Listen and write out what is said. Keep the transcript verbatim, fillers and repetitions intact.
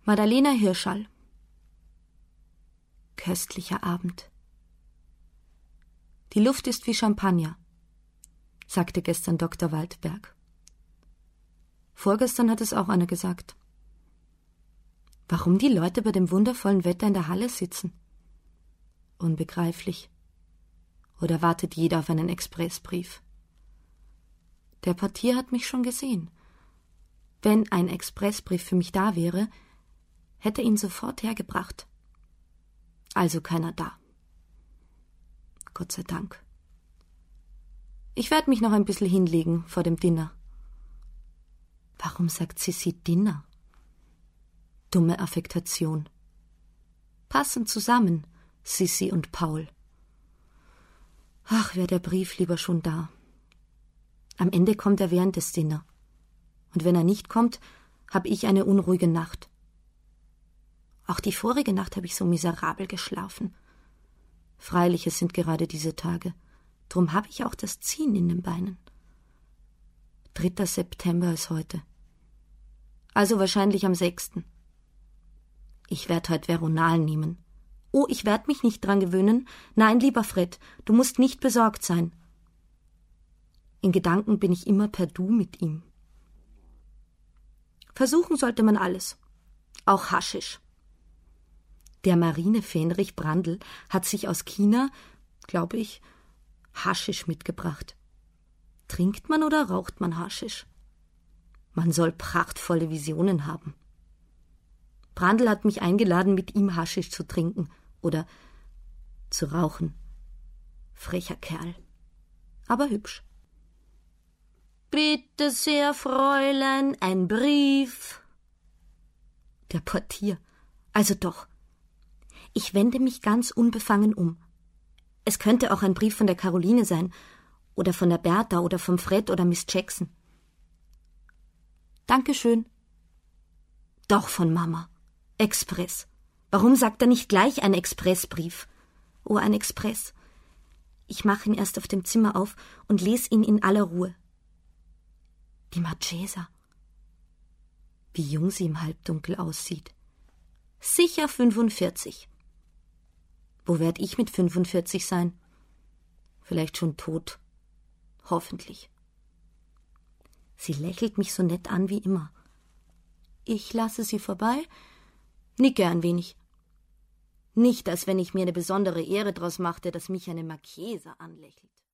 Madalena Hirschall. Köstlicher Abend. Die Luft ist wie Champagner, sagte gestern Doktor Waldberg. Vorgestern hat es auch einer gesagt. Warum die Leute bei dem wundervollen Wetter in der Halle sitzen? Unbegreiflich. Oder wartet jeder auf einen Expressbrief? Der Portier hat mich schon gesehen. Wenn ein Expressbrief für mich da wäre, hätte ihn sofort hergebracht. Also keiner da. Gott sei Dank. Ich werde mich noch ein bisschen hinlegen vor dem Dinner. Warum sagt Sissi Dinner? Dumme Affektation. Passen zusammen, Sissi und Paul. Ach, wäre der Brief lieber schon da. Am Ende kommt er während des Dinner. Und wenn er nicht kommt, habe ich eine unruhige Nacht. Auch die vorige Nacht habe ich so miserabel geschlafen. Freilich, es sind gerade diese Tage. Drum habe ich auch das Ziehen in den Beinen. dritter September ist heute. Also wahrscheinlich am sechsten Ich werde heute Veronal nehmen. Oh, ich werde mich nicht dran gewöhnen. Nein, lieber Fred, du musst nicht besorgt sein. In Gedanken bin ich immer per Du mit ihm. Versuchen sollte man alles. Auch Haschisch. Der Marine Fähnrich Brandl hat sich aus China, glaube ich, Haschisch mitgebracht. Trinkt man oder raucht man Haschisch? Man soll prachtvolle Visionen haben. Brandl hat mich eingeladen, mit ihm Haschisch zu trinken oder zu rauchen. Frecher Kerl, aber hübsch. Bitte sehr, Fräulein, ein Brief. Der Portier, also doch. Ich wende mich ganz unbefangen um. Es könnte auch ein Brief von der Caroline sein, oder von der Bertha, oder vom Fred, oder Miss Jackson. Dankeschön. Doch von Mama. Express. Warum sagt er nicht gleich ein Expressbrief? Oh, ein Express. Ich mache ihn erst auf dem Zimmer auf und lese ihn in aller Ruhe. Die Marchesa. Wie jung sie im Halbdunkel aussieht. Sicher fünfundvierzig. Wo werd ich mit fünfundvierzig sein? Vielleicht schon tot. Hoffentlich. Sie lächelt mich so nett an wie immer. Ich lasse sie vorbei, nicke ein wenig. Nicht, als wenn ich mir eine besondere Ehre draus machte, dass mich eine Marchesa anlächelt.